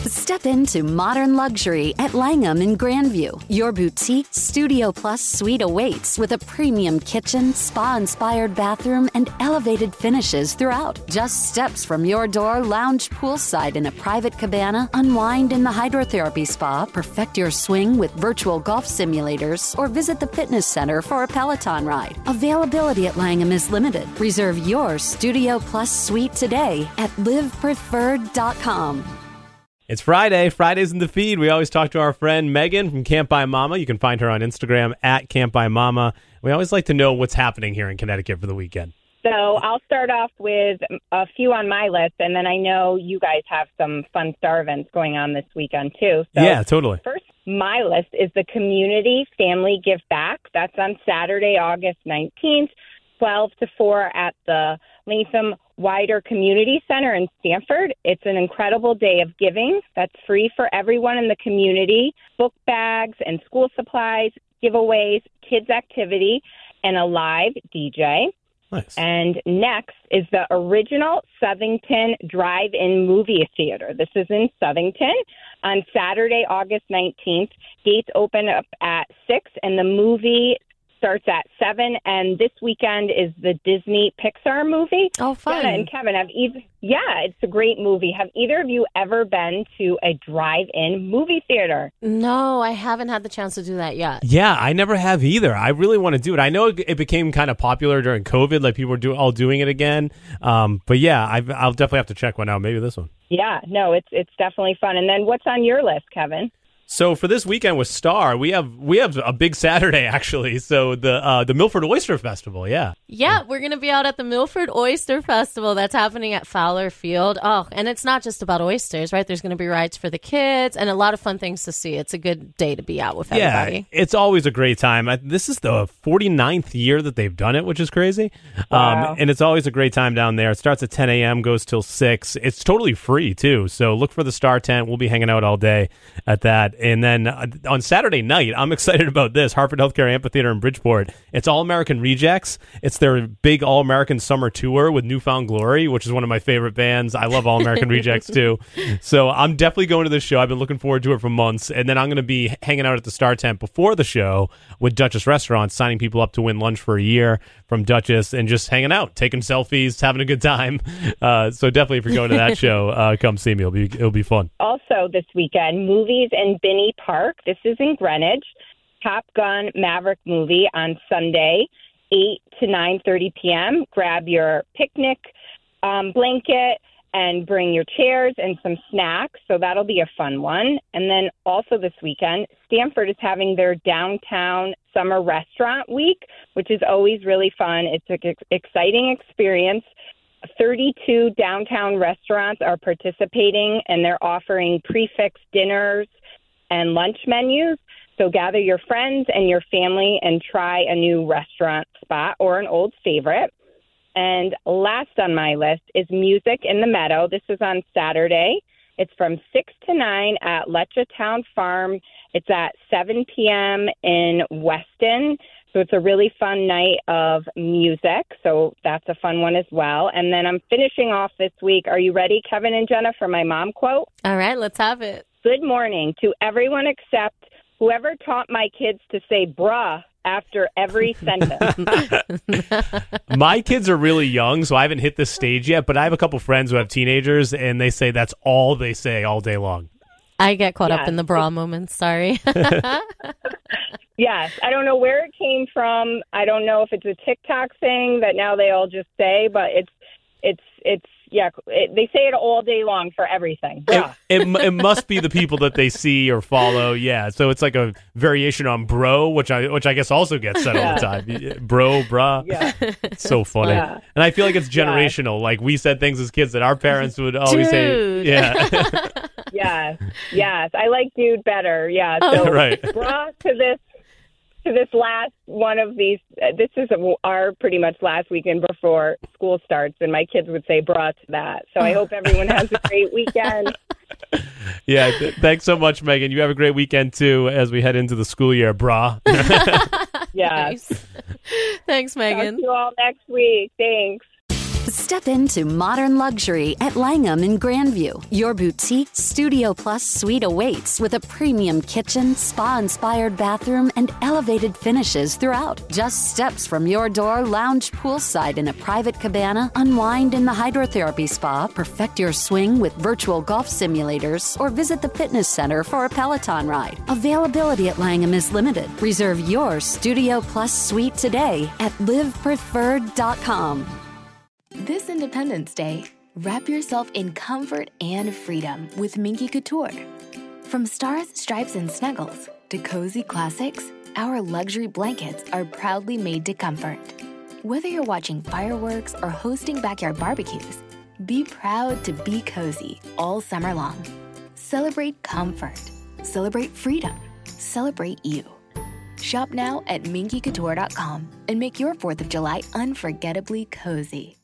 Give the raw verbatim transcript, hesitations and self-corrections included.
Step into modern luxury at Langham in Grandview. Your boutique Studio Plus suite awaits with a premium kitchen, spa-inspired bathroom, and elevated finishes throughout. Just steps from your door, lounge poolside in a private cabana, unwind in the hydrotherapy spa, perfect your swing with virtual golf simulators, or visit the fitness center for a Peloton ride. Availability at Langham is limited. Reserve your Studio Plus suite today at live preferred dot com. It's Friday. Fridays in the feed. We always talk to our friend Megan from Camp by Mama. You can find her on Instagram at Camp by Mama. We always like to know what's happening here in Connecticut for the weekend. So I'll start off with a few on my list, and then I know you guys have some fun star events going on this weekend, too. So yeah, totally. First, my list is the Community Family Give Back. That's on Saturday, August nineteenth, twelve to four at the Latham Wider Community Center in Stamford. It's an incredible day of giving that's free for everyone in the community. Book bags and school supplies, giveaways, kids activity, and a live D J. Nice. And next is the original Southington Drive-In Movie Theater. This is in Southington on Saturday, August nineteenth. Gates open up at six, and the movie starts at seven, and this weekend is the Disney Pixar movie. Oh, fun. Jenna and Kevin, have either, yeah, it's a great movie. Have either of you ever been to a drive-in movie theater? No, I haven't had the chance to do that yet. Yeah, I never have either. I really want to do it. I know it became kind of popular during COVID, like people were do, all doing it again. Um, but yeah, I've, I'll definitely have to check one out. Maybe this one. Yeah, no, it's it's definitely fun. And then what's on your list, Kevin? So for this weekend with Star, we have we have a big Saturday actually. So the uh, the Milford Oyster Festival, yeah. Yeah, we're going to be out at the Milford Oyster Festival. That's happening at Fowler Field. Oh, and it's not just about oysters, right? There's going to be rides for the kids and a lot of fun things to see. It's a good day to be out with everybody. Yeah, it's always a great time. I, this is the forty-ninth year that they've done it, which is crazy. Wow. Um, and it's always a great time down there. It starts at ten a.m., goes till six. It's totally free, too. So look for the Star tent. We'll be hanging out all day at that. And then uh, on Saturday night, I'm excited about this. Hartford Healthcare Amphitheater in Bridgeport. It's All-American Rejects. It's their big All-American Summer Tour with Newfound Glory, which is one of my favorite bands. I love All-American Rejects, too. So I'm definitely going to this show. I've been looking forward to it for months. And then I'm going to be hanging out at the Star tent before the show with Duchess Restaurants, signing people up to win lunch for a year from Duchess and just hanging out, taking selfies, having a good time. Uh, so definitely if you're going to that show, uh, come see me. It'll be, it'll be fun. Also this weekend, movies in Binney Park. This is in Greenwich. Top Gun Maverick movie on Sunday, eight to nine thirty p.m. Grab your picnic um, blanket and bring your chairs and some snacks. So that'll be a fun one. And then also this weekend, Stamford is having their downtown summer restaurant week, which is always really fun. It's an ex- exciting experience. thirty-two downtown restaurants are participating, and they're offering prefix dinners and lunch menus. So gather your friends and your family and try a new restaurant spot or an old favorite. And last on my list is Music in the Meadow. This is on Saturday. It's from six to nine at Letcha Town Farm. It's at seven p.m. in Weston. So it's a really fun night of music. So that's a fun one as well. And then I'm finishing off this week. Are you ready, Kevin and Jenna, for my mom quote? All right, let's have it. Good morning to everyone except whoever taught my kids to say bruh after every sentence. My kids are really young, so I haven't hit this stage yet, but I have a couple friends who have teenagers, and they say that's all they say all day long. I get caught Yes. up in the bra moments. Sorry. Yes. I don't know where it came from. I don't know if it's a TikTok thing that now they all just say, but it's, it's, it's, yeah, it, they say it all day long for everything. It, Bruh. it, it must be the people that they see or follow. Yeah, so it's like a variation on bro, which I which I guess also gets said all the time. Bro, bruh. Yeah. It's so funny. Yeah. And I feel like it's generational. Like we said things as kids that our parents would always Dude. say. Yeah. Yes. Yes. I like dude better. Yeah. Oh. So Right. bruh to this. To this last one of these, uh, this is our pretty much last weekend before school starts, and my kids would say bruh to that. So I hope everyone has a great weekend. Yeah. Th- thanks so much, Megan. You have a great weekend, too, as we head into the school year, brah. Yeah. Nice. Thanks, Talk Megan. to you all next week. Thanks. Step into modern luxury at Langham in Grandview. Your boutique Studio Plus suite awaits with a premium kitchen, spa-inspired bathroom, and elevated finishes throughout. Just steps from your door, lounge poolside in a private cabana, unwind in the hydrotherapy spa, perfect your swing with virtual golf simulators, or visit the fitness center for a Peloton ride. Availability at Langham is limited. Reserve your Studio Plus suite today at live preferred dot com. This Independence Day, wrap yourself in comfort and freedom with Minky Couture. From stars, stripes, and snuggles to cozy classics, our luxury blankets are proudly made to comfort. Whether you're watching fireworks or hosting backyard barbecues, be proud to be cozy all summer long. Celebrate comfort. Celebrate freedom. Celebrate you. Shop now at minky couture dot com and make your fourth of July unforgettably cozy.